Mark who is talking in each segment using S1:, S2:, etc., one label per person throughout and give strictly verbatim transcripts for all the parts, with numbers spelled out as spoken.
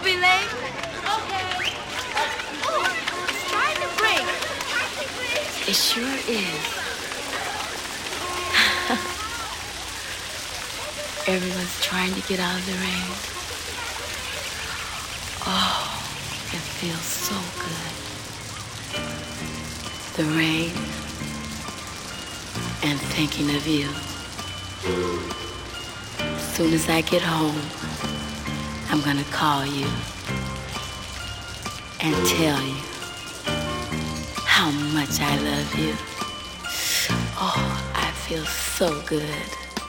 S1: be late. Okay. Oh, it's trying to break.
S2: It sure is. Everyone's trying to get out of the rain. Oh, it feels so good. The rain and thinking of you. As soon as I get home, I'm gonna call you and tell you how much I love you. Oh, I feel so good.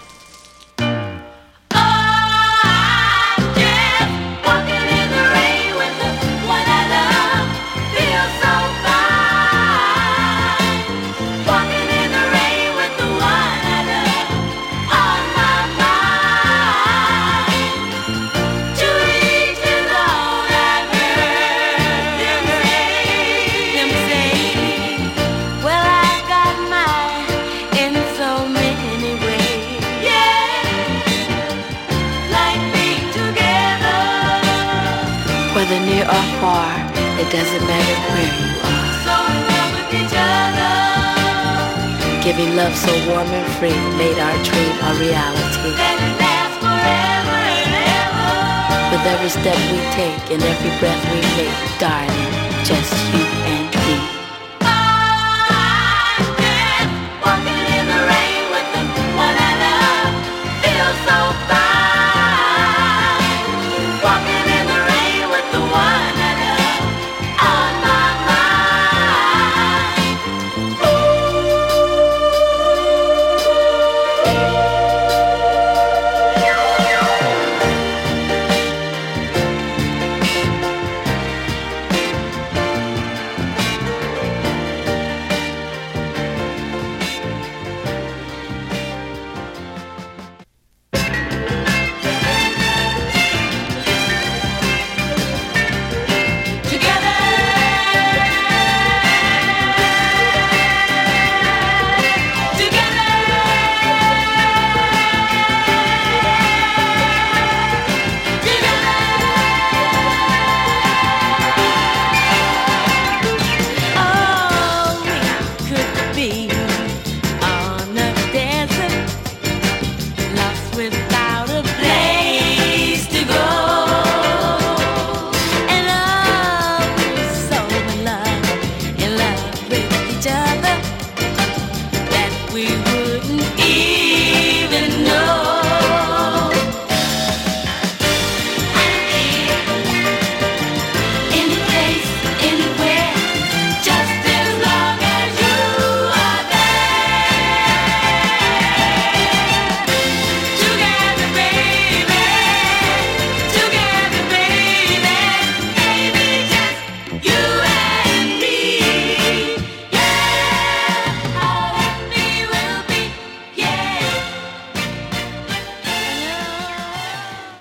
S2: Whether near or far, it doesn't matter where you are.
S1: So in love with each other.
S2: Giving love so warm and free made our dream a reality.
S1: That it lasts forever and ever.
S2: With every step we take and every breath we make, darling, just you and me.
S1: I'm just walking in the rain with the one I love. Feels so fine. Walking in the rain with the one I love on my mind.
S2: With